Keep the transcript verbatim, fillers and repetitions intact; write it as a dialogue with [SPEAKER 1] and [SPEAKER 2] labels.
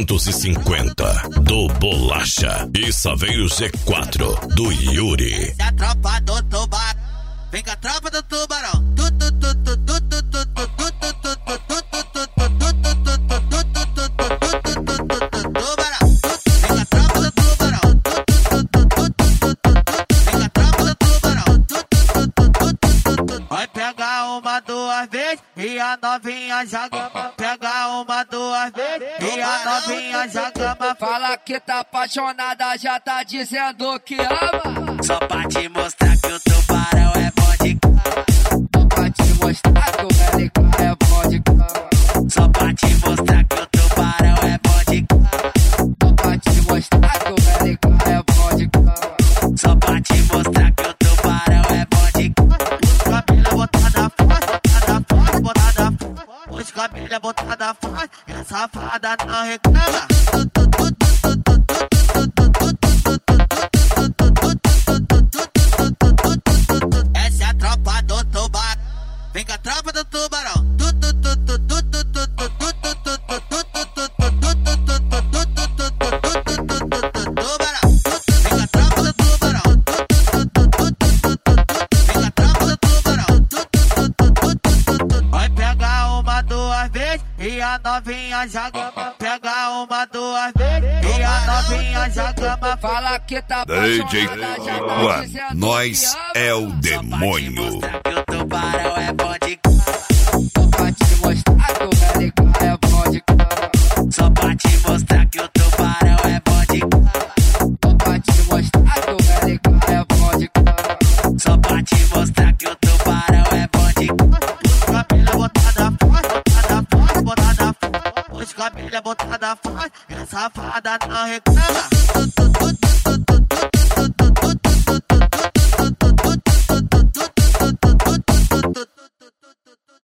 [SPEAKER 1] trezentos e cinquenta do Bolacha e Saveiro G quatro do Yuri.
[SPEAKER 2] A tropa do tubarão, vem com a tropa do tubarão. Tu, tu, tu, tu, tu, tu, tu, tu, tu, tu, tu, tu, tu, tu, tu, duas vezes e a novinha já gama. Pega uma, duas vezes e a novinha já gama.
[SPEAKER 3] Fala que tá apaixonada, já tá dizendo que ama.
[SPEAKER 2] Só pra te mostrar que o tubarão é bom de cama.
[SPEAKER 3] Só pra te mostrar que o L K é bom de cama.
[SPEAKER 2] Só pra te mostrar que o tubarão é bom de cama.
[SPEAKER 3] Só pra te mostrar que o L K é bom de cama.
[SPEAKER 2] Só pra te mostrar que o tubarão é bom de cama. Cabelo botada forte, botada forte, botada forte. Os cabelo botada forte, e a safada não reclama. Essa é a tropa do tubarão. Vem com a tropa do tubarão. E a novinha já gama. Pega uma, duas vezes e a novinha já gama.
[SPEAKER 3] Fala que tá
[SPEAKER 1] D J
[SPEAKER 3] apaixonada, já tá
[SPEAKER 1] One,
[SPEAKER 3] dizendo
[SPEAKER 1] nós
[SPEAKER 3] que ama.
[SPEAKER 1] é o demônio.
[SPEAKER 2] Só pra te mostrar que o tubarão é bom de cama.
[SPEAKER 3] Só pra te mostrar que o L K é bom de cama.
[SPEAKER 2] Só pra te mostrar que o tubarão é bom de cama.
[SPEAKER 3] Só pra te mostrar que o L K é bom de cama.
[SPEAKER 2] Só pra te mostrar que o tubarão é bom de cama. Cabelo botada forte, botada forte, botada forte. Os cabelo botada forte, e a safada não reclama.